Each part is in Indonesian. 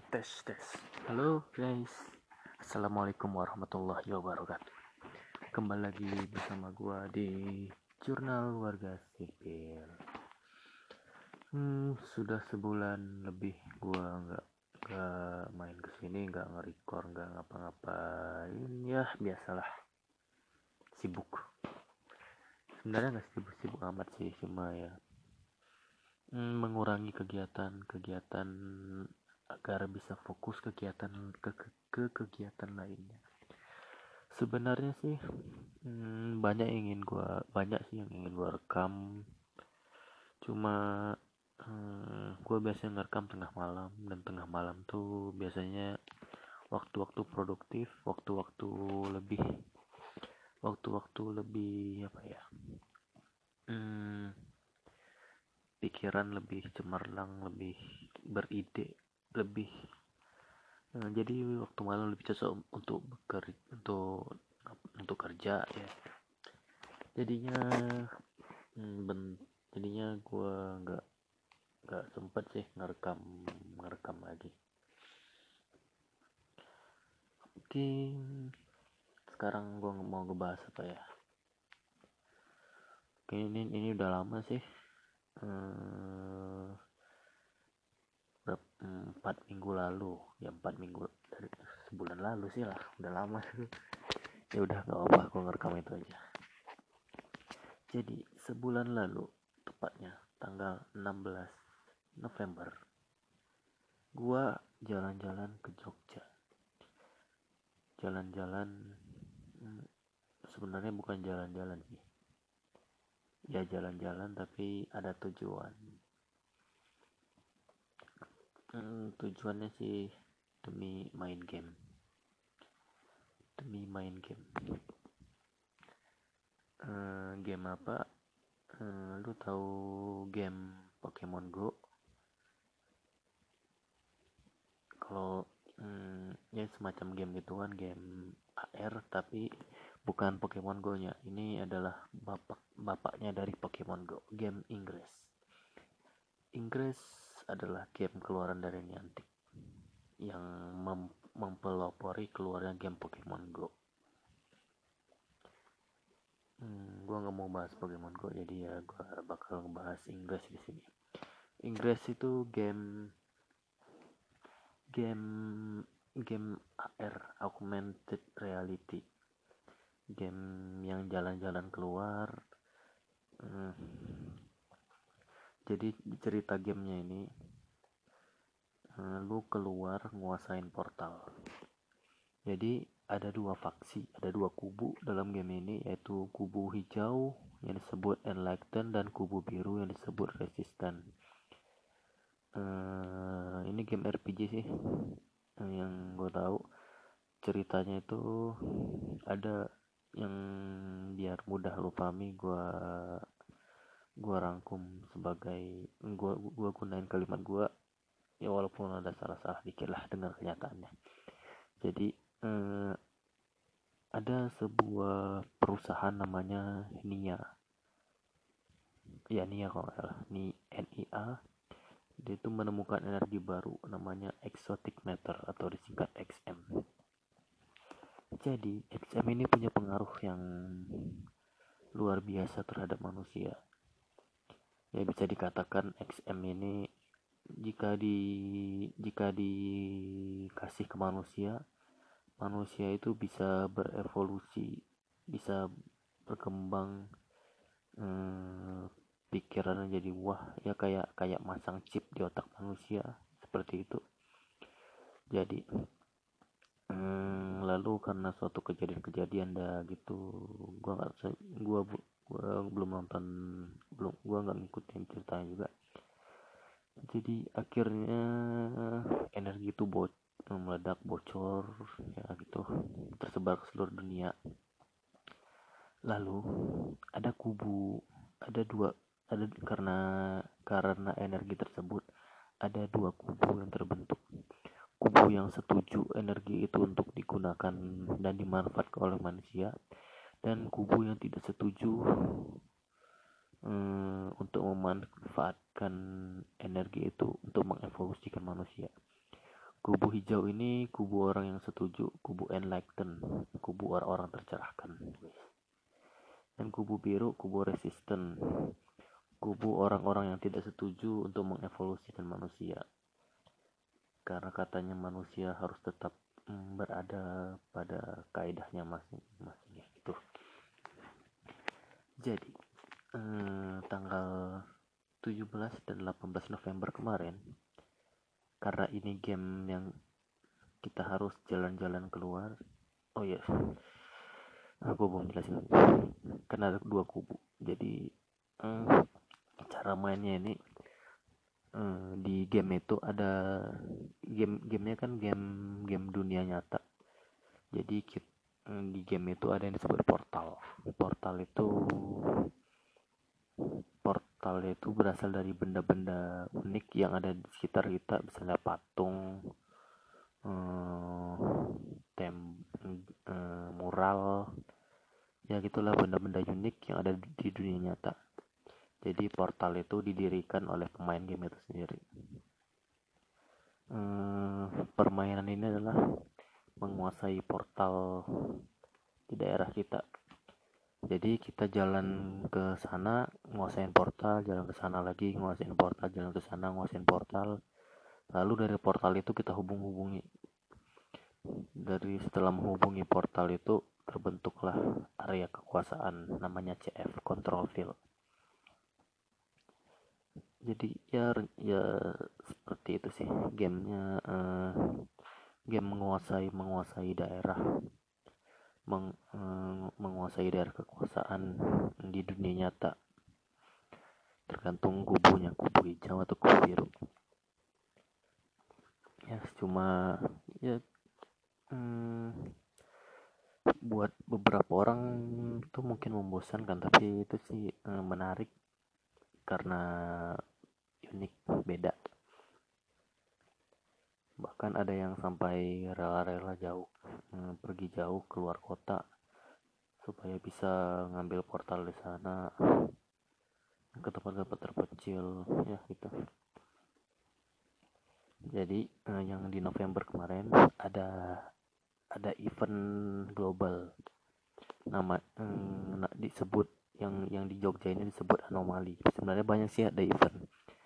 Tes tes. Halo guys. Assalamualaikum warahmatullahi wabarakatuh. Kembali lagi bersama gua di Jurnal Warga Sipil. Sudah sebulan lebih gua nggak main kesini, nggak nge-record, nggak ngapa-ngapain. Ya biasalah, sibuk. Sebenarnya nggak sibuk-sibuk amat sih, cuma ya mengurangi kegiatan-kegiatan agar bisa fokus kegiatan ke kegiatan lainnya. Sebenarnya sih banyak sih yang ingin gua rekam, cuma gua biasanya ngerekam tengah malam, dan tengah malam tuh biasanya waktu-waktu produktif, waktu-waktu lebih apa ya, pikiran lebih cemerlang, lebih beride, lebih jadi waktu malam lebih cocok untuk kerja ya. Jadinya jadinya gue nggak sempet sih ngerekam lagi. Oke, sekarang gue mau ngebahas apa ya. Oke, ini udah lama sih, 4 minggu lalu ya, 4 minggu dari sebulan lalu sih lah, udah lama. Ya udah, nggak apa-apa, gue ngerekam itu aja. Jadi sebulan lalu, tepatnya tanggal 16 November, gua jalan-jalan ke Jogja. Jalan-jalan, sebenarnya bukan jalan-jalan sih, ya jalan-jalan tapi ada tujuan. Tujuannya sih demi main game. Game apa? Lu tahu game Pokemon Go? Kalau ya semacam game gituan, game AR, tapi bukan Pokemon Go nya. Ini adalah bapaknya dari Pokemon Go, game Inggris. Inggris adalah game keluaran dari Niantic yang mempelopori keluarnya game Pokemon Go. Gua nggak mau bahas Pokemon Go, jadi ya gua bakal ngebahas Inggris di sini. Inggris itu game AR, augmented reality, game yang jalan-jalan keluar. Jadi cerita gamenya ini, lu keluar nguasain portal. Jadi ada dua faksi, ada dua kubu dalam game ini, yaitu kubu hijau yang disebut Enlighten dan kubu biru yang disebut Resistance. Ini game RPG sih, yang gue tahu. Ceritanya itu ada yang, biar mudah lu pahami, gua rangkum sebagai, gua gunain kalimat gua ya, walaupun ada salah-salah dikit lah dengan kenyataannya. Jadi ada sebuah perusahaan namanya NIA kalau nggak salah, NIA. Dia itu menemukan energi baru namanya exotic matter atau disingkat XM. Jadi XM ini punya pengaruh yang luar biasa terhadap manusia. Ya bisa dikatakan XM ini jika dikasih ke manusia itu bisa berevolusi, bisa berkembang, pikirannya jadi wah ya, kayak masang chip di otak manusia seperti itu. Jadi lalu karena suatu kejadian dah gitu, gua belum nonton, gua nggak ngikutin ceritanya juga. Jadi akhirnya energi itu meledak, bocor ya gitu, tersebar ke seluruh dunia. Lalu ada karena energi tersebut, ada dua kubu yang terbentuk. Kubu yang setuju energi itu untuk digunakan dan dimanfaatkan oleh manusia, dan kubu yang tidak setuju untuk memanfaatkan energi itu untuk mengevolusikan manusia. Kubu hijau ini kubu orang yang setuju, kubu enlightened, kubu orang-orang tercerahkan. Dan kubu biru kubu resisten, kubu orang-orang yang tidak setuju untuk mengevolusikan manusia. Karena katanya manusia harus tetap berada pada kaidahnya masing-masing gitu. Jadi tanggal 17 dan 18 November kemarin, karena ini game yang kita harus jalan-jalan keluar. Oh ya, aku belum jelasin. Karena ada dua kubu, jadi cara mainnya ini di game itu ada gamenya kan game dunia nyata. Jadi di game itu ada yang disebut portal. Portal itu berasal dari benda-benda unik yang ada di sekitar kita, misalnya patung, mural, ya gitulah, benda-benda unik yang ada di dunia nyata. Jadi portal itu didirikan oleh pemain game itu sendiri. Permainan ini adalah menguasai portal di daerah kita. Jadi kita jalan ke sana, nguasain portal, jalan ke sana lagi, nguasain portal, jalan ke sana, nguasain portal. Lalu dari portal itu kita hubungi. Dari setelah menghubungi portal itu terbentuklah area kekuasaan, namanya CF, Control Field. Jadi ya seperti itu sih gamenya. Game menguasai daerah, menguasai daerah kekuasaan di dunia nyata, tergantung kubunya, kubu hijau atau kubu biru. Ya cuma ya buat beberapa orang itu mungkin membosankan, tapi itu sih menarik karena unik, beda. Bahkan ada yang sampai rela-rela jauh, pergi jauh keluar kota supaya bisa ngambil portal di sana, ke tempat-tempat terpencil ya gitu. Jadi yang di November kemarin ada event global, nama disebut yang di Jogja ini disebut anomali. Sebenarnya banyak sih ada event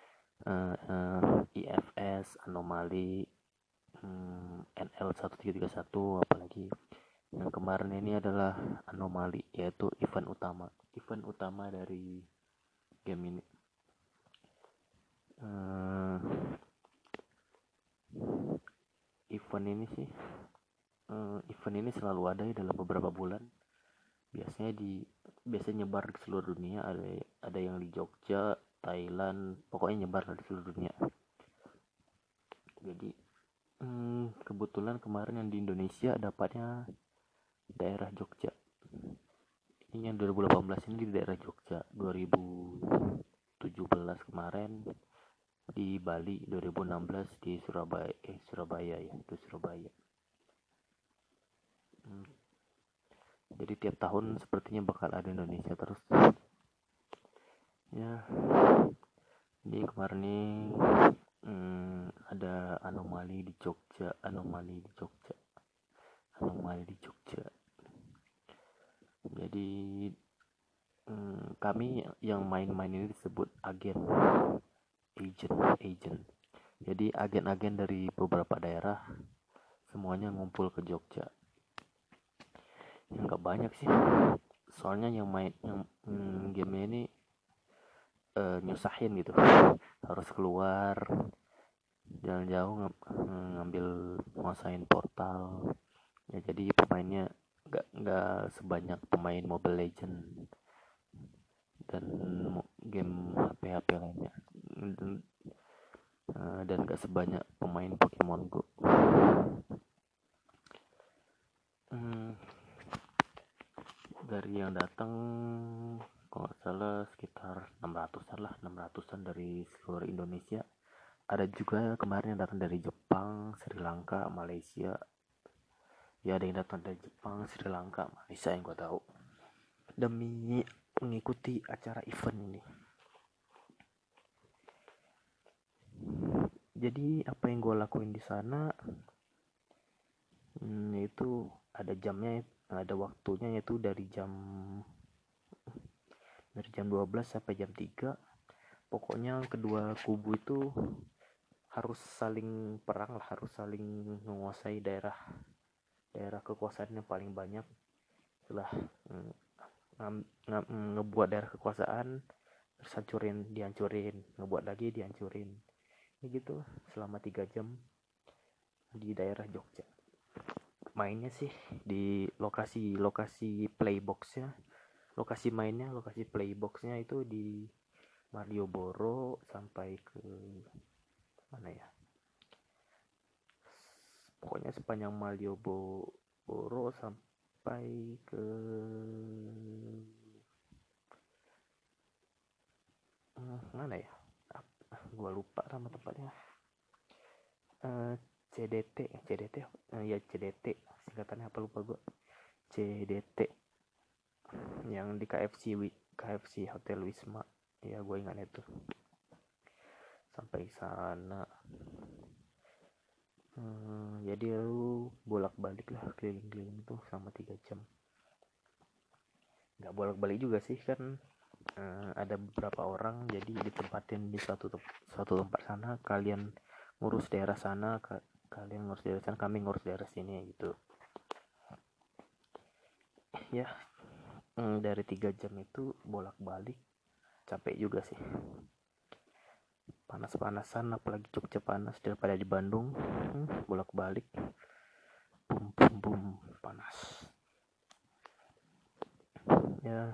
IFS, anomali, NL 1331, apalagi yang kemarin ini adalah anomali, yaitu event utama dari game ini. Event ini selalu ada dalam beberapa bulan. Biasanya nyebar ke seluruh dunia. Ada yang di Jogja, Thailand, pokoknya nyebar di seluruh dunia. Jadi kebetulan kemarin yang di Indonesia dapatnya daerah Jogja. Ini yang 2018 ini di daerah Jogja, 2017 kemarin di Bali, 2016 di Surabaya ya, itu Surabaya. Jadi tiap tahun sepertinya bakal ada Indonesia terus. Ya, jadi kemarin ini ada anomali di Jogja. Jadi kami yang main-main ini disebut agent. Jadi agen-agen dari beberapa daerah semuanya ngumpul ke Jogja. Nggak banyak sih, soalnya yang game ini nyusahin gitu, harus keluar jalan jauh ngambil nguasain portal ya. Jadi pemainnya nggak sebanyak pemain Mobile Legend dan game HP lainnya, dan gak sebanyak pemain Pokemon Go. Dari yang datang kalau nggak salah sekitar 600-an dari seluruh Indonesia. Ada juga kemarin yang datang dari Jepang, Sri Lanka, Malaysia. Ya ada yang datang dari Jepang, Sri Lanka, Malaysia yang gue tahu, demi mengikuti acara event ini. Jadi apa yang gue lakuin di sana itu ada jamnya, ada waktunya, yaitu dari jam 12 sampai jam 3. Pokoknya kedua kubu itu harus saling perang lah, harus saling menguasai daerah kekuasaan yang paling banyak. Setelah ngebuat daerah kekuasaan, terus dihancurin, ngebuat lagi, dihancurin, ya gitu selama 3 jam di daerah Jogja. Mainnya sih di lokasi playboxnya, lokasi playboxnya itu di Malioboro sampai ke mana ya, pokoknya sepanjang Malioboro sampai ke mana ya, gua lupa sama tempatnya. CDT ya, CDT singkatannya apa, lupa gua. CDT yang di KFC Hotel Wisma ya, gue ingat itu. Sampai sana jadi lu bolak-balik lah, keliling-keliling tuh selama 3 jam. Nggak bolak-balik juga sih kan, ada beberapa orang, jadi ditempatin di suatu tempat sana, kalian ngurus daerah sana, kalian ngurus daerah sana, kami ngurus daerah sini gitu ya. Dari 3 jam itu bolak-balik, capek juga sih, panas-panasan, apalagi Jogja panas daripada di Bandung. Bolak-balik, bum bum bum, panas ya.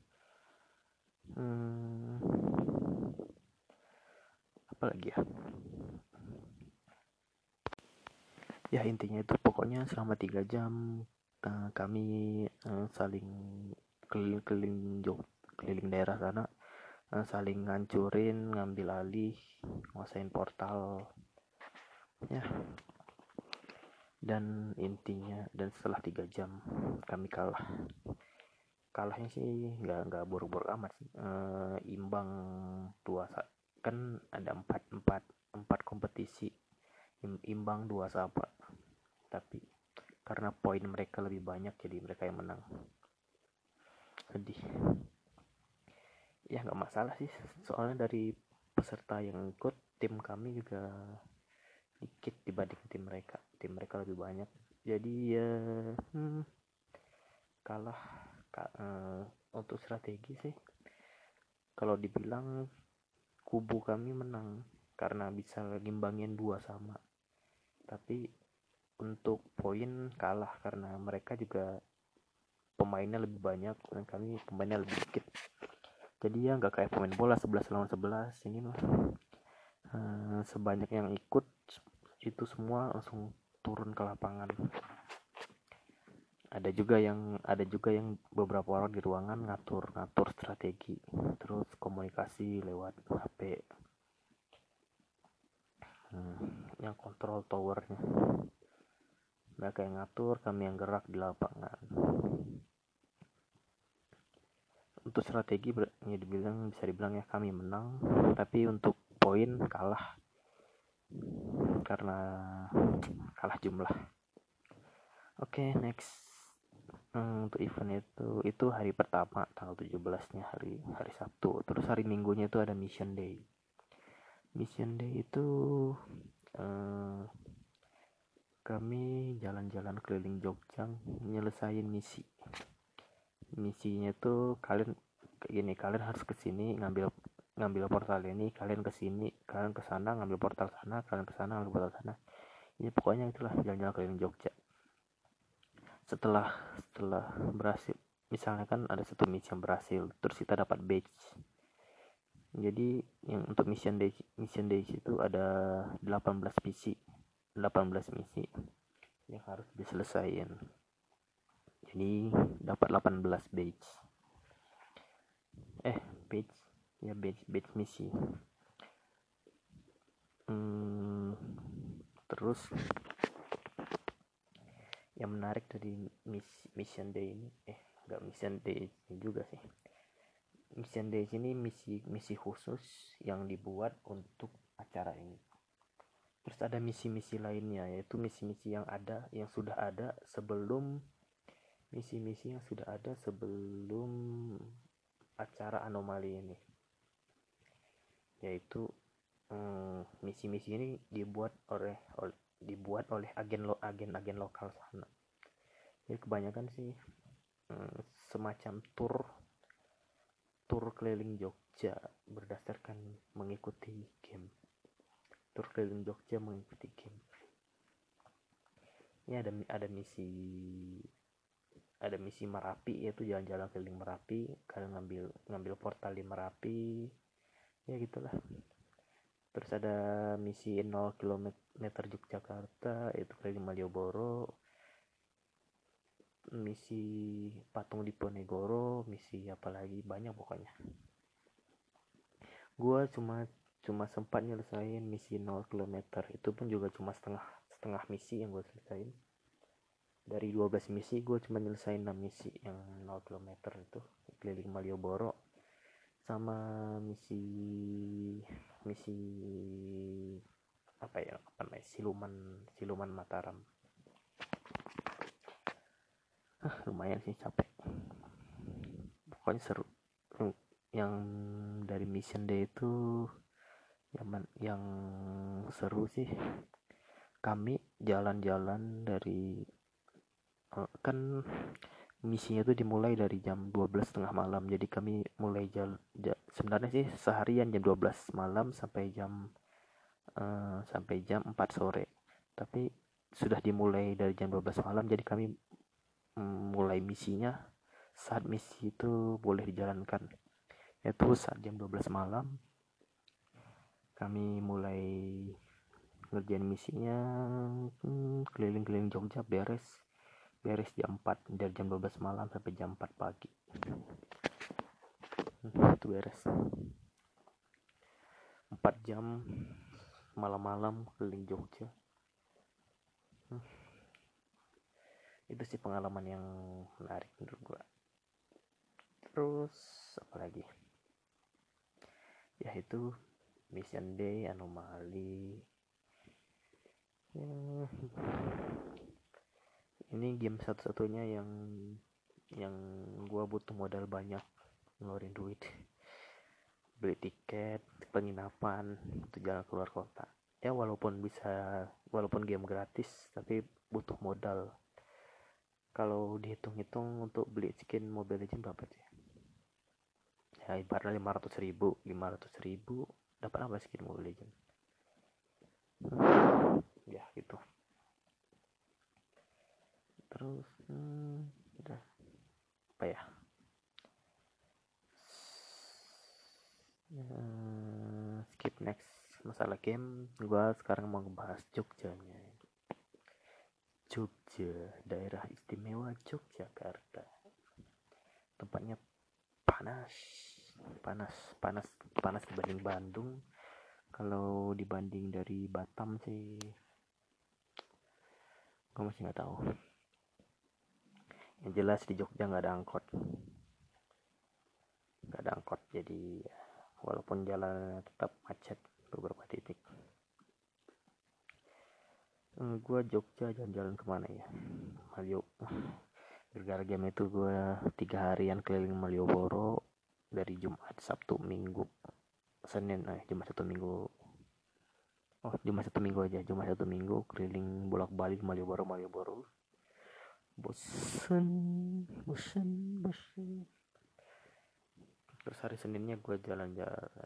Apalagi ya, intinya itu pokoknya selama 3 jam kami saling keliling daerah sana, saling ngancurin, ngambil alih, nguasain portal ya. Dan setelah 3 jam kami kalahnya sih nggak buru-buru amat sih. Imbang 2, kan ada empat kompetisi, imbang 2-2, tapi karena poin mereka lebih banyak jadi mereka yang menang. Sedih ya, nggak masalah sih, soalnya dari peserta yang ikut, tim kami juga dikit dibanding tim mereka lebih banyak, jadi ya kalah. Untuk strategi sih, kalau dibilang kubu kami menang karena bisa ngimbangin 2-2, tapi untuk poin kalah karena mereka juga pemainnya lebih banyak dan kami pemainnya lebih dikit. Jadi ya nggak kayak pemain bola 11 lawan 11 ini mah. Sebanyak yang ikut itu semua langsung turun ke lapangan. Ada juga yang beberapa orang di ruangan ngatur strategi, terus komunikasi lewat HP, yang kontrol towernya. Mereka yang ngatur, kami yang gerak di lapangan. Untuk strategi ya bisa dibilang ya kami menang, tapi untuk poin kalah karena kalah jumlah. Oke, next. Untuk event itu hari pertama tanggal 17-nya, hari Sabtu. Terus hari Minggunya itu ada Mission Day. Mission Day itu kami jalan-jalan keliling Jogja nyelesain misinya tuh. Kalian harus kesini ngambil portal ini, kalian kesini, kalian kesana ngambil portal sana, kalian kesana ngambil portal sana. Ya pokoknya itulah, jalan-jalan keliling Jogja. Setelah berhasil, misalnya kan ada satu misi yang berhasil, terus kita dapat badge. Jadi yang untuk mission days itu ada 18 misi yang harus diselesaikan. Jadi dapat 18 badge. Badge misi. Terus yang menarik dari mission day ini, nggak mission day ini juga sih. Mission day ini misi khusus yang dibuat untuk acara ini. Terus ada misi-misi lainnya, yaitu misi-misi yang sudah ada sebelum acara anomali ini. Yaitu misi-misi ini dibuat oleh agen lokal sana. Jadi kebanyakan sih semacam tur keliling Jogja berdasarkan mengikuti game. Tur keliling Jogja mengikuti game. Ini ada misi Merapi, yaitu jalan-jalan keliling Merapi, kalian ngambil portal di Merapi, ya gitulah. Terus ada misi 0 km Yogyakarta, yaitu keliling Malioboro, misi patung Diponegoro, misi apalagi banyak pokoknya. Gua cuma sempat nyelesain misi 0 km, itu pun juga cuma setengah misi yang gue selesain. Dari 12 misi gue cuma nyelesain 6 misi yang 0 km itu keliling Malioboro, sama misi apa namanya, siluman Mataram. Lumayan sih, capek, pokoknya seru. Yang dari mission day itu yang seru sih, kami jalan-jalan dari kan misinya itu dimulai dari jam 12:30 malam. Jadi kami mulai sebenarnya sih seharian jam 12 malam sampai jam 4 sore. Tapi sudah dimulai dari jam 12 malam, jadi kami mulai misinya saat misi itu boleh dijalankan. Yaitu saat jam 12 malam kami mulai ngerjain misinya, keliling-keliling Jogja, beres jam 4, dari jam 12 malam sampai jam 4 pagi. Itu beres 4 jam malam-malam keliling Jogja. Itu sih pengalaman yang menarik menurut gua. Terus apa lagi? Ya itu mission day, anomali. Ini game satu-satunya yang gua butuh modal banyak, ngeluarin duit, beli tiket, penginapan, itu jalan keluar kota. Ya walaupun game gratis, tapi butuh modal. Kalau dihitung-hitung untuk beli skin Mobile Legends berapa sih? Ya ibaratnya 500 ribu dapat apa skin Mobile Legends? Ya gitu. Terus udah apa ya? Skip next masalah game. Gua sekarang mau ngebahas Jogjanya. Jogja, daerah istimewa Yogyakarta. Tempatnya panas dibanding Bandung. Kalau dibanding dari Batam sih gue masih nggak tahu. Yang jelas di Jogja nggak ada angkot, jadi walaupun jalan tetap macet beberapa titik. Gue Jogja jalan-jalan kemana ya? Gara-gara game itu gue 3 harian keliling Malioboro, dari Jumat, Sabtu, Minggu, Senin, Jumat, Sabtu, Minggu. Jumat, Sabtu, Minggu keliling bolak-balik Malioboro. Bosen. Terus hari Seninnya gue jalan-jalan.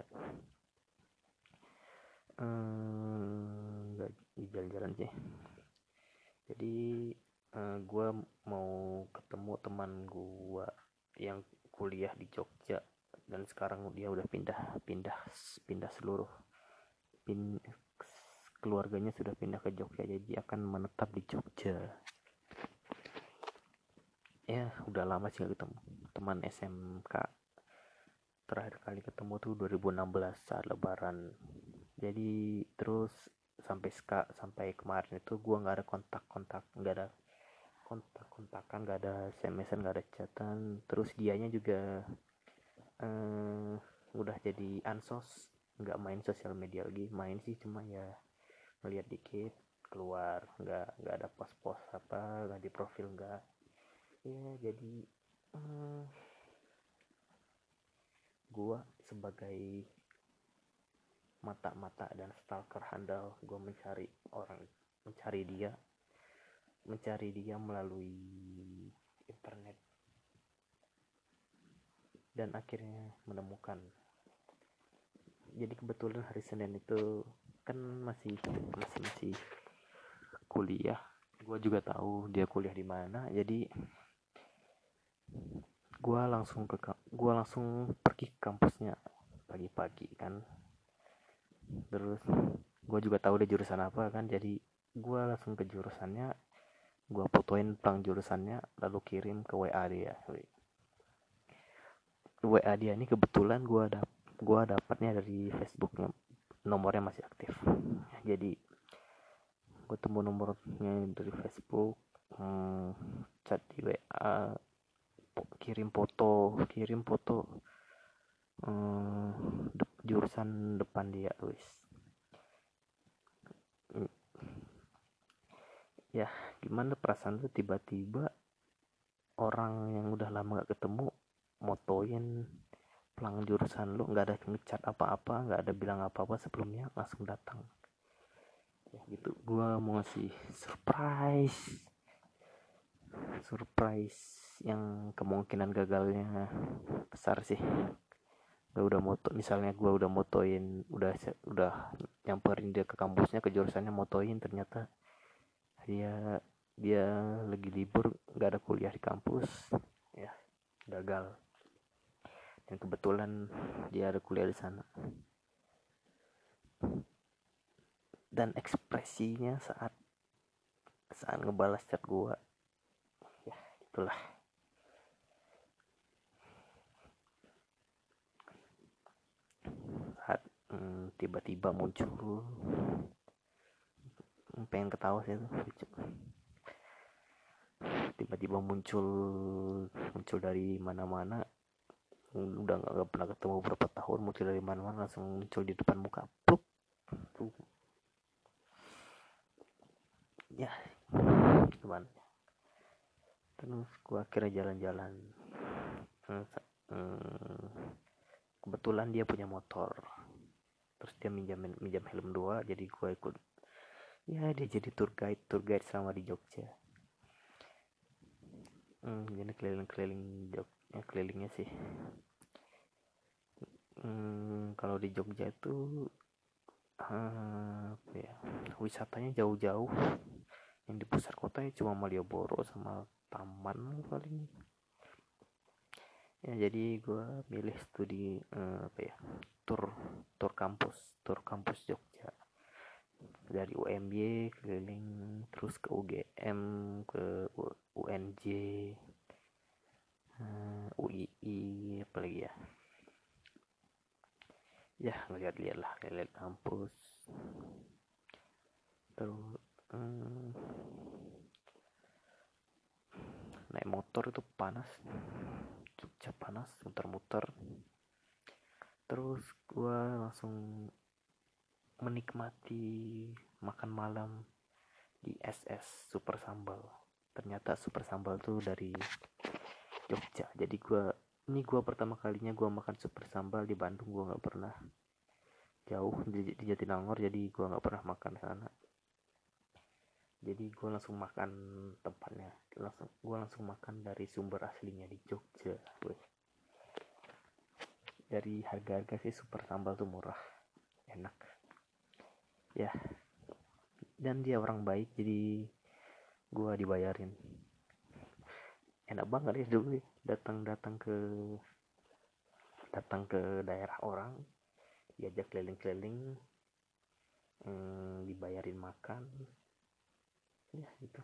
Nggak jalan-jalan sih. Jadi gue mau ketemu teman gue yang kuliah di Jogja, dan sekarang dia udah pindah seluruh keluarganya sudah pindah ke Jogja, jadi akan menetap di Jogja. Ya udah lama sih gak ketemu teman SMK. Terakhir kali ketemu tuh 2016 saat lebaran. Jadi terus sampai kemarin itu gue nggak ada kontakan, nggak ada SMS-an, nggak ada chatan. Terus dianya juga udah jadi ansos, nggak main sosial media lagi. Main sih cuma ya ngeliat dikit keluar, nggak ada pos-pos apa, nggak di profil, nggak. Ya jadi gua sebagai mata-mata dan stalker handal, gua mencari dia melalui internet, dan akhirnya menemukan. Jadi kebetulan hari Senin itu kan masih kuliah. Gue juga tahu dia kuliah di mana, jadi gue langsung pergi ke kampusnya pagi-pagi kan. Terus gue juga tahu dia jurusan apa kan, jadi gue langsung ke jurusannya, gue fotoin pelang jurusannya, lalu kirim ke WA dia. WA dia ini kebetulan gue dapatnya dari Facebooknya, nomornya masih aktif. Jadi gue temu nomornya dari Facebook, chat di WA, kirim foto jurusan depan dia, wis. Ya gimana perasaan tuh, tiba-tiba orang yang udah lama gak ketemu motoin pelang jurusan lu, nggak ada ngecat apa-apa, nggak ada bilang apa-apa sebelumnya, langsung datang. Ya gitu, gue mau ngasih surprise yang kemungkinan gagalnya besar sih. Misalnya gue udah motoin, udah nyamperin dia ke kampusnya, ke jurusannya, motoin, ternyata dia lagi libur, nggak ada kuliah di kampus, ya gagal. Dan kebetulan dia ada kuliah di sana. Dan ekspresinya saat ngebalas chat gue, ya itulah. Saat tiba-tiba muncul, pengen ketawa sih itu, tiba-tiba muncul dari mana-mana, udah nggak pernah ketemu berapa tahun, muncul dari mana-mana, langsung muncul di depan muka, pluk. Ya gimana, terus gua akhirnya jalan-jalan. Kebetulan dia punya motor, terus dia minjam helm 2, jadi gua ikut. Ya dia jadi tour guide selama di Jogja. Jadi keliling Jogja, kelilingnya sih. Kalau di Jogja itu apa ya, wisatanya jauh-jauh. Yang di pusat kotanya cuma Malioboro sama taman paling. Ya jadi gue milih studi tur kampus Jogja, dari UMY keliling, terus ke UGM, ke UNJ, UII, apalagi ya ngeliat kampus. Terus naik motor itu panas, Jogja panas, muter-muter. Terus gue langsung menikmati makan malam di SS Super Sambal. Ternyata Super Sambal tuh dari Jogja. Jadi gue pertama kalinya gue makan Super Sambal di Bandung. Gue nggak pernah, jauh di Jatinangor, jadi gue nggak pernah makan sana. Jadi gue langsung makan tempatnya, gue langsung makan dari sumber aslinya di Jogja. Dari harga sih Super Sambal tuh murah, enak ya, dan dia orang baik, jadi gue dibayarin. Enak banget ya dulu ya, datang ke daerah orang, diajak keliling-keliling, dibayarin makan, ya gitu.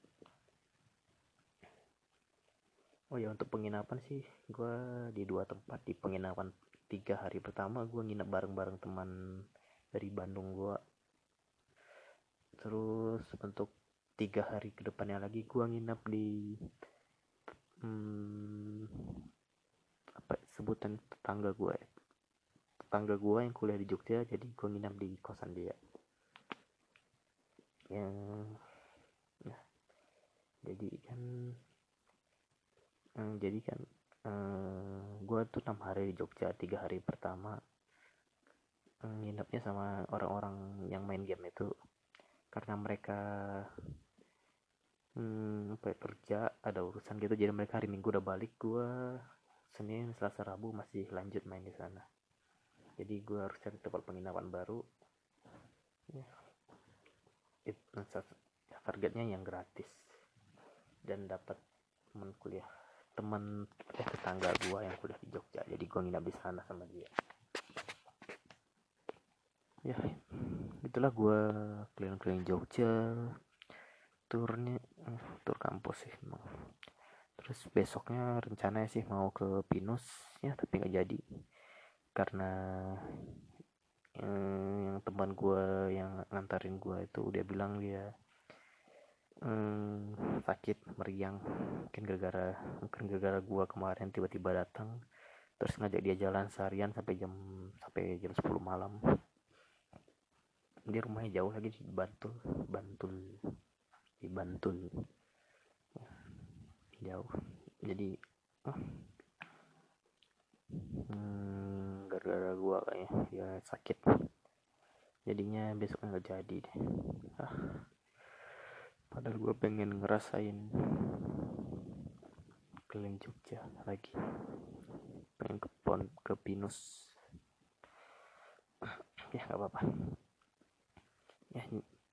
Oh ya, untuk penginapan sih gue di 2 tempat. Di penginapan 3 hari pertama gue nginep bareng teman dari Bandung gue. Terus untuk 3 hari ke depannya lagi gue nginep di apa sebutan tetangga gue yang kuliah di Jogja, jadi gue nginep di kosan dia. yang ya, jadi kan gue tuh 6 hari di Jogja. 3 hari pertama nginepnya sama orang-orang yang main game itu, karena mereka kerja ada urusan gitu, jadi mereka hari Minggu udah balik. Gue Senin Selasa Rabu masih lanjut main di sana, jadi gue harus cari tempat penginapan baru ya. Targetnya yang gratis dan dapat teman tetangga gue yang kuliah di Jogja, jadi gue nginap di sana sama dia ya. Itulah gue keliling-keliling Jogja, tur kampus sih emang. Terus besoknya rencananya sih mau ke Pinus ya, tapi nggak jadi karena yang teman gue yang ngantarin gue itu dia bilang dia sakit meriang, mungkin gara-gara gue kemarin tiba-tiba datang terus ngajak dia jalan seharian sampai jam 10 malam. Dia rumahnya jauh lagi di Bantul jauh, jadi gara-gara gua kayaknya dia sakit, jadinya besoknya nggak jadi deh. Padahal gua pengen ngerasain keliling Jogja lagi, pengen ke Pinus ya, nggak apa-apa ya.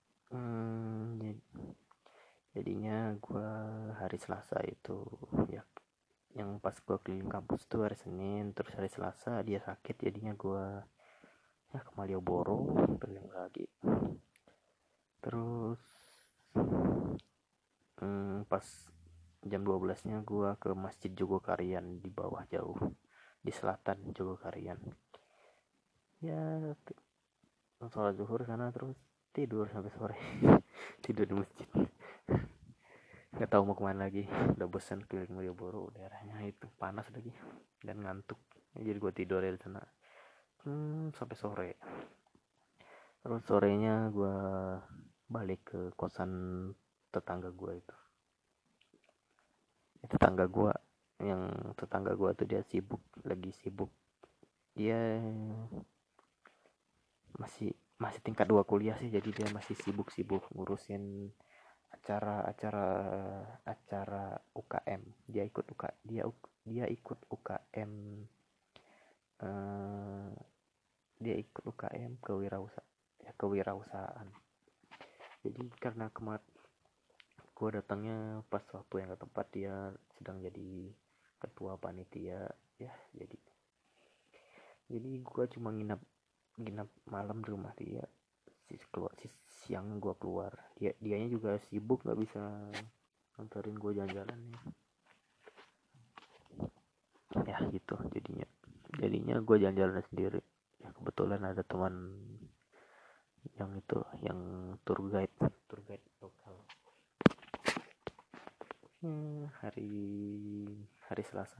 Jadinya gue hari Selasa itu ya, yang pas gue keliling kampus tuh hari Senin, terus hari Selasa dia sakit, jadinya gue ya ke Malioboro keliling lagi. Terus pas jam 12 nya gue ke Masjid Jogokarian di bawah jauh, di selatan Jogokarian ya. Sholat zuhur sana terus tidur sampai sore tidur di masjid, nggak tahu mau kemana lagi, udah bosan keliling Malioboro, daerahnya itu panas lagi dan ngantuk, jadi gue tidur di sana sampai sore. Terus sorenya gue balik ke kosan tetangga gue itu. Tetangga gue tuh dia lagi sibuk, dia masih tingkat 2 kuliah sih, jadi dia masih sibuk ngurusin acara UKM. Dia ikut UKM, dia ikut UKM kewirausahaan. Jadi karena gue datangnya pas waktu yang gak tepat, dia sedang jadi ketua panitia ya, jadi gue cuma nginap malam di rumah dia. Siang gue keluar, dianya juga sibuk, nggak bisa nganterin gue jalan-jalan ya gitu. Jadinya gue jalan-jalan sendiri ya, kebetulan ada teman yang tour guide lokal. Hari Selasa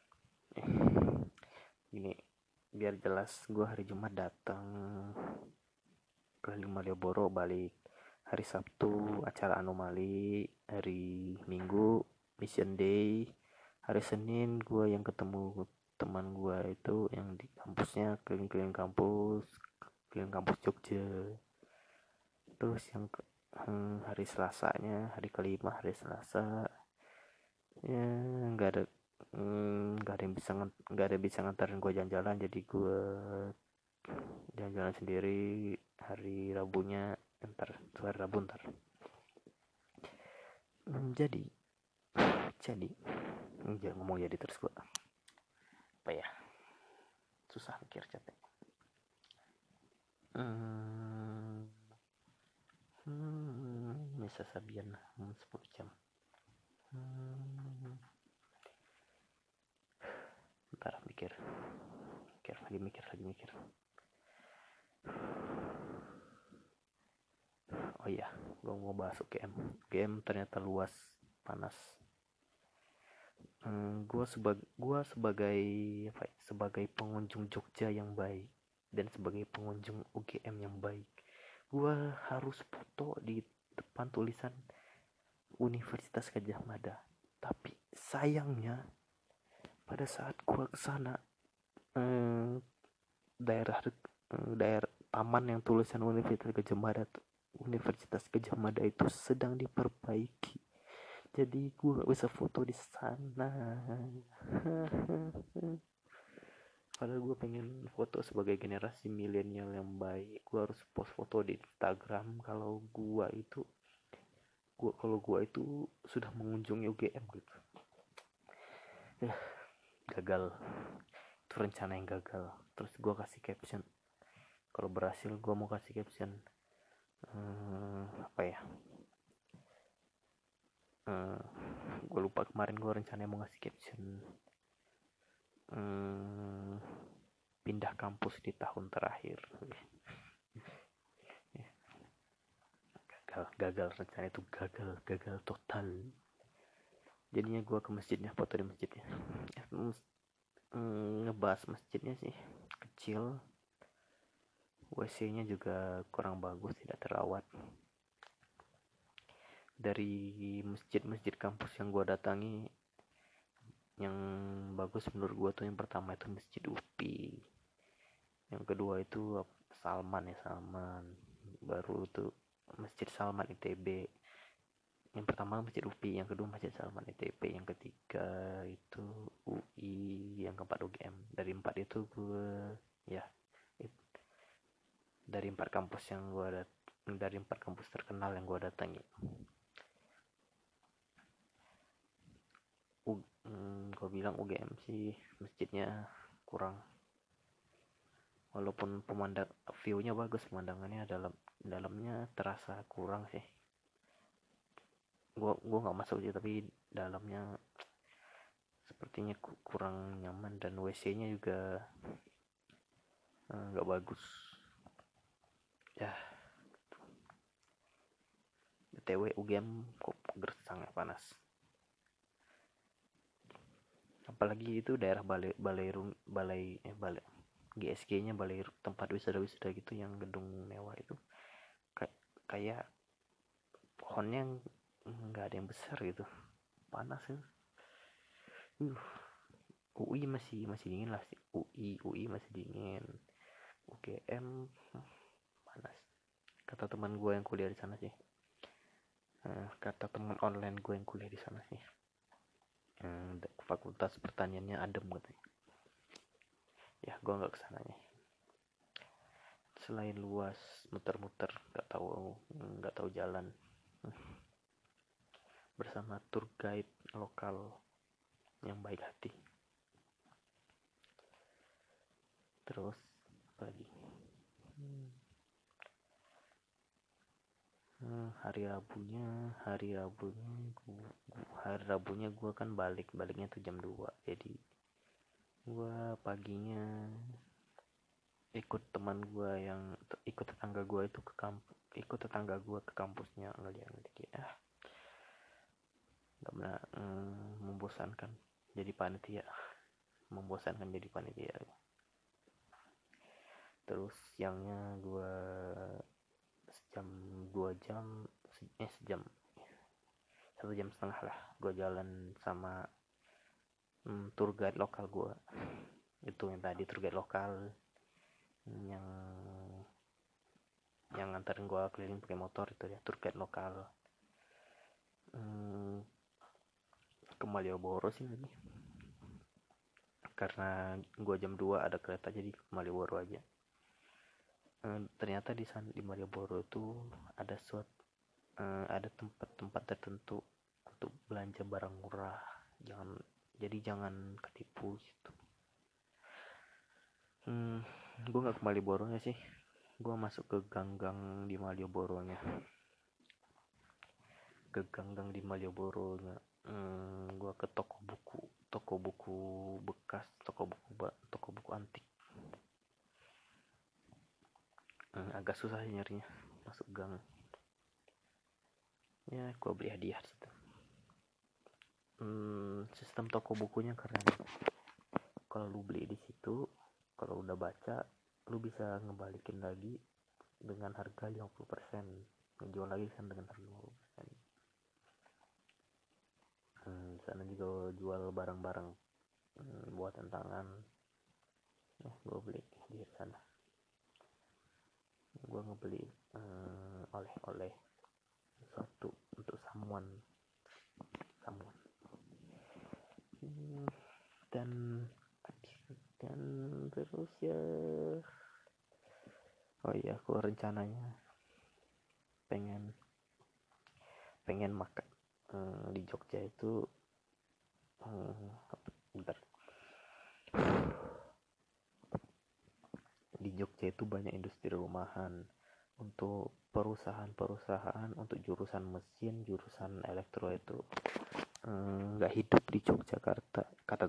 ini biar jelas, gue hari Jumat datang ke Malioboro, balik hari Sabtu acara anomali, hari Minggu mission day, hari Senin gue yang ketemu teman gue itu yang di kampusnya, keliling kampus Jogja. Terus yang hari Selasanya, hari kelima hari Selasa ya nggak ada bisa nganterin gue jalan-jalan, jadi gue jalan-jalan sendiri. Hari Rabunya hari Rabu jadi jangan ngomong jadi terus gue apa ya, susah mikir, capek. Bisa sabian 10 jam. Bentar, mikir lagi. Oh iya, gue mau bahas UGM ternyata luas, panas. Gue sebagai pengunjung Jogja yang baik dan sebagai pengunjung UGM yang baik, gue harus foto di depan tulisan Universitas Gadjah Mada. Tapi sayangnya pada saat gua kesana, daerah daerah taman yang tulisan Universitas Gadjah Mada itu sedang diperbaiki. Jadi gue gak bisa foto di sana. Padahal gue pengen foto sebagai generasi milenial yang baik. Gue harus post foto di Instagram kalau gue itu sudah mengunjungi UGM gitu. Gagal. Itu rencana yang gagal. Terus gue kasih caption. Kalau berhasil gue mau kasih caption. Apa ya? Gue lupa kemarin gue rencananya mau ngasih caption. Pindah kampus di tahun terakhir. Gagal rencana itu, gagal total. Jadinya gue ke masjidnya, foto di masjidnya. Ngebahas masjidnya sih kecil, WC-nya juga kurang bagus, tidak terawat. Dari masjid-masjid kampus yang gue datangi, yang bagus menurut gue tuh yang pertama itu Masjid UPI, yang kedua itu Salman. Baru tuh Masjid Salman ITB. Yang pertama Masjid UPI, yang kedua Masjid Salman ITB, yang ketiga itu UI, yang keempat UGM. Dari empat itu gue dari empat kampus terkenal yang gue datangi. Gue bilang UGM sih masjidnya kurang, walaupun view-nya bagus, pemandangannya dalamnya terasa kurang sih. Gue nggak masuk sih, tapi dalamnya sepertinya kurang nyaman, dan WC-nya juga nggak bagus ya. BTW UGM kok sangat panas, apalagi itu daerah balai GSG-nya, balai tempat wisata gitu, yang gedung mewah itu kayak pohonnya nggak ada yang besar gitu, panas ya. UI masih dingin lah sih, UI masih dingin. UGM panas. Kata teman gue yang kuliah di sana sih, kata teman online gue yang kuliah di sana sih, fakultas pertaniannya adem katanya. Ya gue nggak kesananya, selain luas, muter-muter, nggak tahu jalan. Bersama tour guide lokal yang baik hati. Terus lagi hari Rabunya gue kan baliknya tuh jam 2. Jadi gue paginya ikut tetangga gue itu ke kampusnya ngeliat ya. Gak benar, membosankan jadi panitia. Terus siangnya gue satu jam setengah lah gue jalan sama tour guide lokal gue. Itu yang tadi tour guide lokal yang nganterin gue keliling pakai motor, itu ya tour guide lokal. Ke Malioboro sih lagi, karena gue jam 2 ada kereta, jadi ke Malioboro aja. Ternyata di Malioboro itu ada tempat-tempat tertentu untuk belanja barang murah. Jangan ketipu gitu. Gue nggak ke Malioboronya sih, gue masuk ke gang-gang di Malioboronya. Gue ke toko buku bekas, toko buku antik. Agak susah sih nyarinya masuk gang. Ya gue beli hadiah situ. Sistem toko bukunya keren. Kalau lu beli di situ, kalau udah baca, lu bisa ngebalikin lagi dengan harga 50%. ngejual lagi kan dengan harga 50%. Sana juga jual barang-barang buatan tangan. Gue beli di sana. Gue ngebeli oleh-oleh sesuatu untuk someone. dan terus ya, oh iya, aku rencananya pengen makan di Jogja itu. Bentar, di Jogja itu banyak industri rumahan untuk perusahaan untuk jurusan mesin, jurusan elektro itu nggak hidup di Yogyakarta,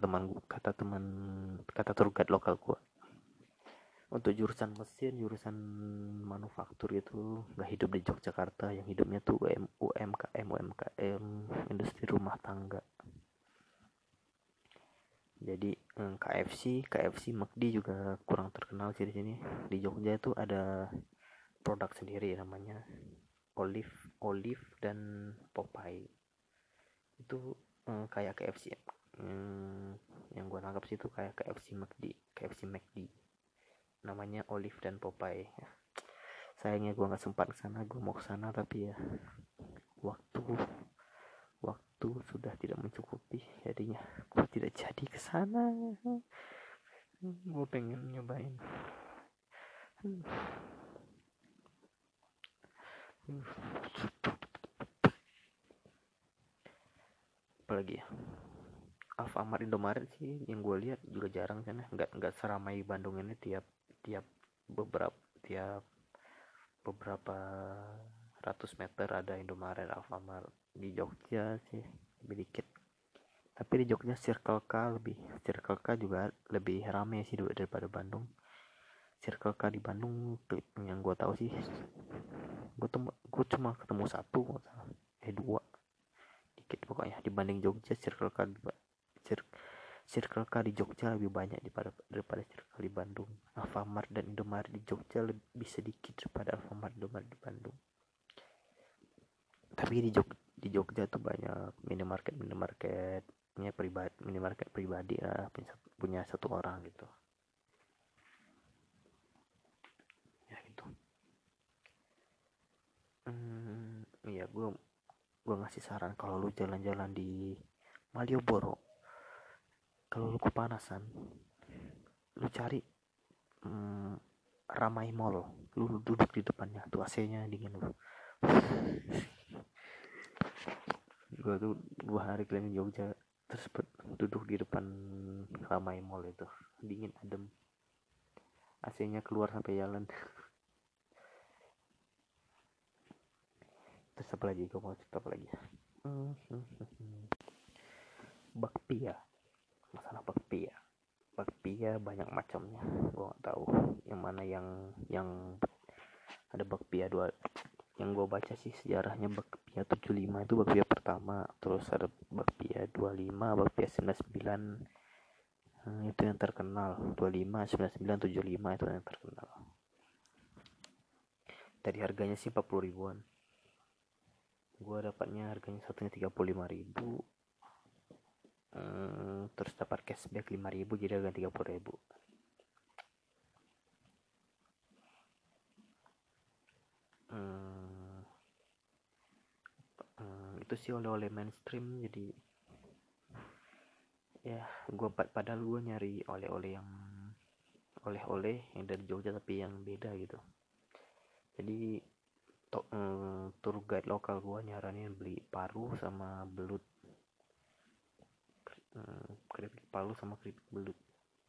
kata tour guide lokal gua. Untuk jurusan mesin, jurusan manufaktur itu nggak hidup di Yogyakarta, yang hidupnya tuh UMKM, industri rumah tangga. Jadi KFC, McD juga kurang terkenal sih di sini. Di Jogja itu ada produk sendiri namanya Olive dan Popeye. Itu kayak KFC ya. Yang gue nangkap sih itu kayak KFC McD. Namanya Olive dan Popeye. Sayangnya gue nggak sempat kesana, gue mau kesana tapi ya waktu sudah tidak mencukupi, jadinya gue tidak jadi kesana. Gue pengen nyobain. Apalagi ya, Alfamart, Indomaret sih yang gue lihat juga jarang sana, nggak seramai Bandung ini. Tiap beberapa ratus meter ada Indomaret, Alfamart. Di Jogja sih lebih dikit, tapi di Jogja Circle K juga lebih ramai sih daripada Bandung. Circle K di Bandung yang gue tahu sih, gue cuma ketemu satu, dua dikit pokoknya dibanding Jogja. Circle K di Jogja lebih banyak daripada Circle K di Bandung. Alfamart dan Indomaret di Jogja lebih sedikit daripada Alfamart dan Indomaret di Bandung. Tapi di Jogja tuh banyak minimarketnya pribadi, minimarket pribadi lah, punya satu orang gitu. Ya gitu. Iya, gue ngasih saran, kalau lu jalan-jalan di Malioboro, kalau lu kepanasan, lu cari Ramai Mall, lu duduk di depannya tuh, AC-nya dingin lu. Gue tuh 2 hari keliling Jogja terus duduk di depan Ramai Mall itu, dingin adem, AC-nya keluar sampai jalan. Terus apa lagi, gue mau cerita apa lagi? Bakpia, masalah bakpia banyak macamnya, gue nggak tahu yang mana yang ada bakpia dua. Yang gue baca sih sejarahnya, bakpia 75 itu bakpia pertama, terus ada bakpia 25, bakpia 99, itu yang terkenal. 25, 99, 75 itu yang terkenal. Dari harganya sih 40 ribuan, gue dapatnya harganya satunya 35 ribu. Terus dapat cashback 5 ribu, jadi harga 30 ribu. Itu sih oleh-oleh mainstream. Jadi ya, padahal gue nyari oleh-oleh yang dari Jogja tapi yang beda gitu. Jadi tour guide lokal gue nyaranin beli paru sama belut, keripik palu sama keripik belut.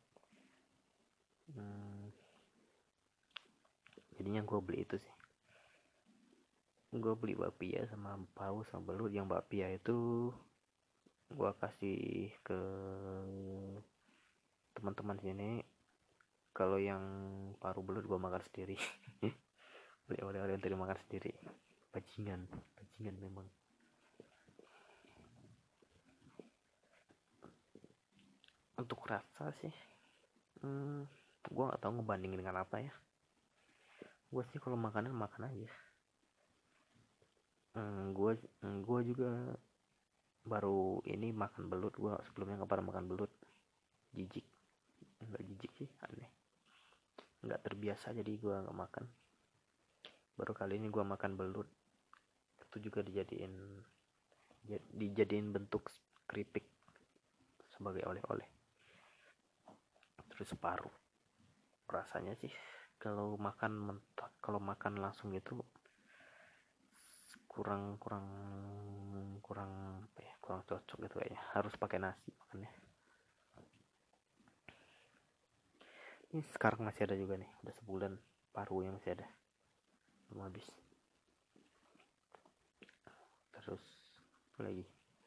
Jadinya gue beli itu sih. Gue beli bakpia sama paru sama belut. Yang bakpia itu gue kasih ke teman-teman sini. Kalau yang paru belut gue makan sendiri. Beli oleh-oleh untuk dimakan sendiri. Bajingan memang. Untuk rasa sih, gue nggak tahu ngebandingin dengan apa ya. Gue sih kalau makan aja. gue juga baru ini makan belut. Gue sebelumnya nggak pernah makan belut, jijik. Nggak jijik sih, aneh, nggak terbiasa jadi gue nggak makan. Baru kali ini gue makan belut, itu juga dijadiin bentuk keripik sebagai oleh-oleh. Terus paru, rasanya sih kalau makan langsung itu kurang apa ya, kurang cocok gitu kayaknya. Harus pakai nasi makannya. Ini sekarang masih ada juga nih, udah sebulan paru yang masih ada, belum habis. Terus apa lagi?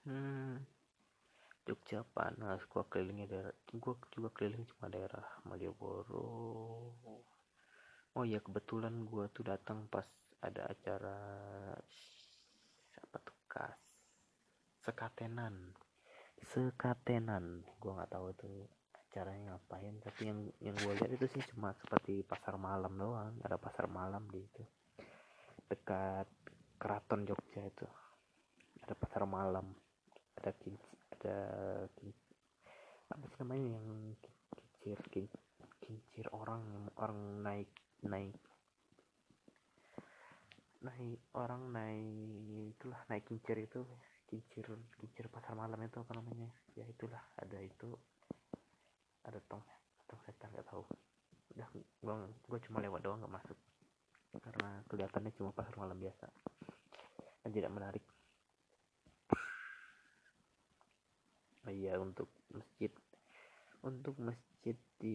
Jogja panas. Gua juga keliling cuma daerah Malioboro. Oh ya, kebetulan gua tuh datang pas ada acara apa tuh, sekatenan. Gua nggak tahu itu acaranya ngapain, tapi yang gue lihat itu sih cuma seperti pasar malam doang. Ada pasar malam di itu dekat keraton Jogja itu, ada pasar malam, ada apa sih namanya, yang kincir orang naik naik naik orang naik itulah, naik kincir itu, kincir pasar malam itu apa namanya ya, itulah. Ada tong setan, nggak tahu. Udah, gue cuma lewat doang, nggak masuk karena kelihatannya cuma pasar malam biasa dan tidak menarik. Oh iya, untuk masjid di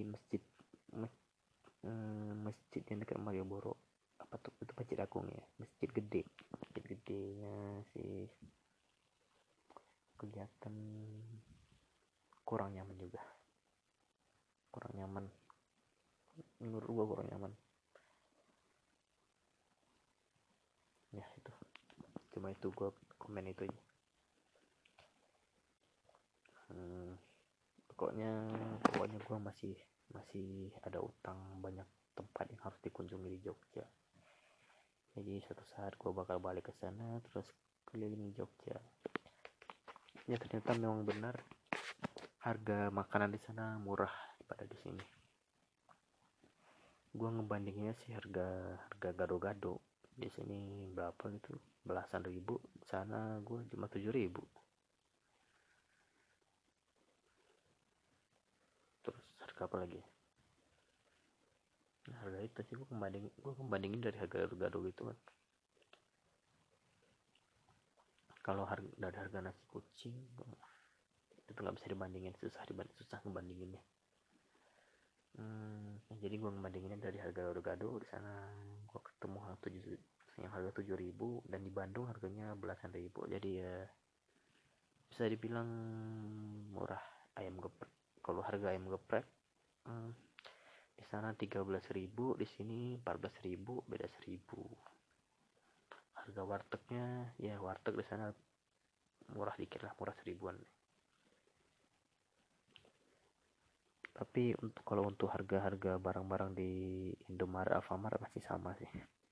masjid yang dekat Malioboro, apa tuh, itu Masjid Agung ya, masjid gedenya sih kelihatan kurang nyaman menurut gua, kurang nyaman ya. Itu cuma itu gua komen itu aja. pokoknya gua masih ada utang banyak tempat yang harus dikunjungi di Jogja. Jadi suatu saat gue bakal balik ke sana terus keliling Jogja. Ya ternyata memang benar, harga makanan di sana murah daripada di sini. Gue ngebandinginnya sih harga gado-gado di sini berapa gitu, belasan ribu. Di sana gue cuma 7.000. Terus harga apa lagi? Nah, harga itu sih gue kembandingin dari harga gado-gado gitu kan. Kalau dari harga nasi kucing itu nggak bisa dibandingin, susah ngebandinginnya. Jadi gue ngebandinginnya dari harga gado-gado. Di sana gue ketemu yang harga 7.000, dan di Bandung harganya belasan ribu. Jadi ya bisa dibilang murah. Ayam geprek, kalau harga ayam geprek di sana 13.000, di sini 14.000, beda 1.000. Harga wartegnya ya, warteg di sana murah dikit lah, murah 1.000-an. Tapi kalau untuk harga barang-barang di Indomaret, Alfamart masih sama sih.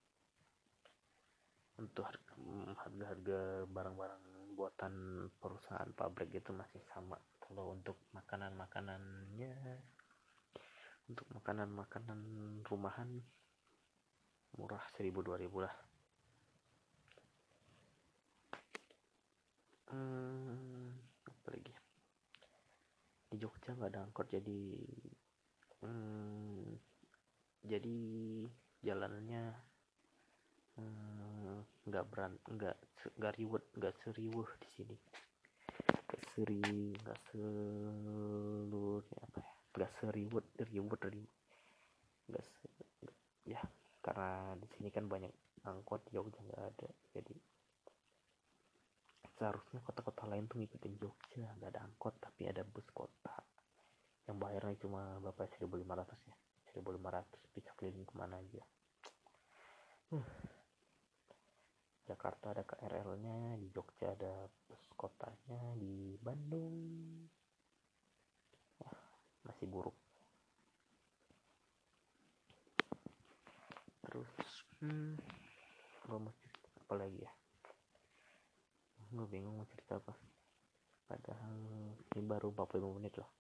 Untuk harga barang-barang buatan perusahaan pabrik itu masih sama. Kalau untuk makanannya, untuk makanan rumahan murah 1.000-2.000 lah. Apa lagi? Di Jogja nggak ada angkot, jadi jalanannya nggak seriwuh di sini. Nggak seriwut nggak ya, karena di sini kan banyak angkot, Jogja nggak ada. Jadi seharusnya kota-kota lain tuh ngikutin Jogja, nggak ada angkot tapi ada bus kota yang bayarnya cuma berapa, 1.500 ya, 1.500 bisa keliling kemana aja. Jakarta ada KRL-nya, di Jogja ada bus kotanya, di Bandung masih buruk. Terus gue mesti apa lagi ya, gue bingung mau cerita apa, padahal ini baru 45 menit loh.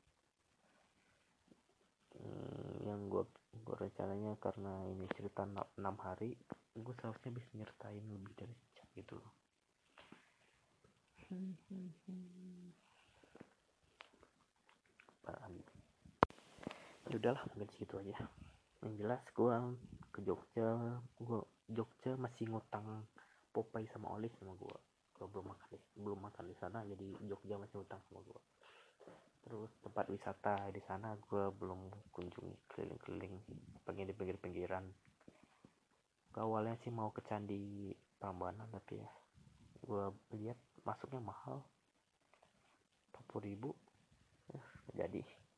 Yang gue rencananya karena ini cerita 6 hari, gue seharusnya bisa nyertain lebih dari sejam gitu loh. Ya udahlah, mungkin segitu aja. Yang jelas gue ke Jogja masih ngutang Popeye sama Olive sama gue belum makan di sana, jadi Jogja masih ngutang sama gue. Terus tempat wisata di sana gue belum kunjungi, keliling-keliling, pengen di pinggir-pinggiran. Awalnya sih mau ke Candi Prambanan, tapi ya gue lihat masuknya mahal, 40.000 ya, jadi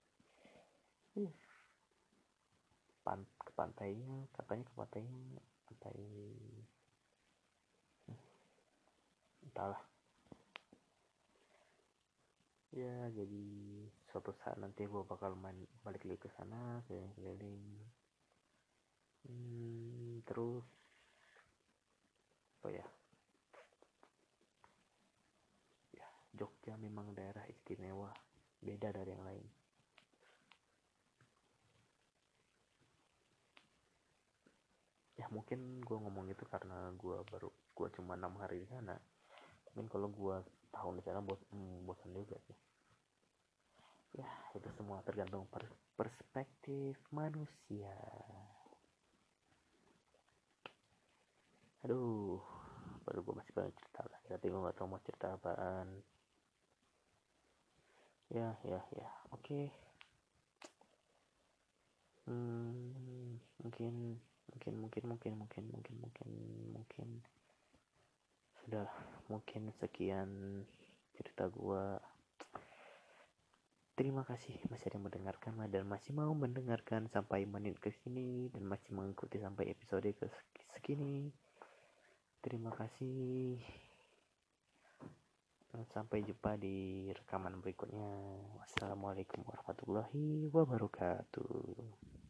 ke pantainya, katanya ke pantai entahlah ya. Jadi suatu saat nanti gue bakal balik lagi ke sana, keliling-keliling. Terus apa ya, Jogja memang daerah istimewa, beda dari yang lain. Ya mungkin gue ngomong itu karena gue cuma 6 hari di sana. Mungkin kalau gue tahun di sana bosan juga sih. Ya itu semua tergantung perspektif manusia. Aduh, baru gue masih banyak cerita lagi, tapi gue gak tau mau cerita apaan. Ya oke. Mungkin sudah, mungkin sekian cerita gua. Terima kasih masih ada yang mendengarkan dan masih mau mendengarkan sampai menit ke sini dan masih mengikuti sampai episode ke segini. Terima kasih. Sampai jumpa di rekaman berikutnya. Wassalamualaikum warahmatullahi wabarakatuh.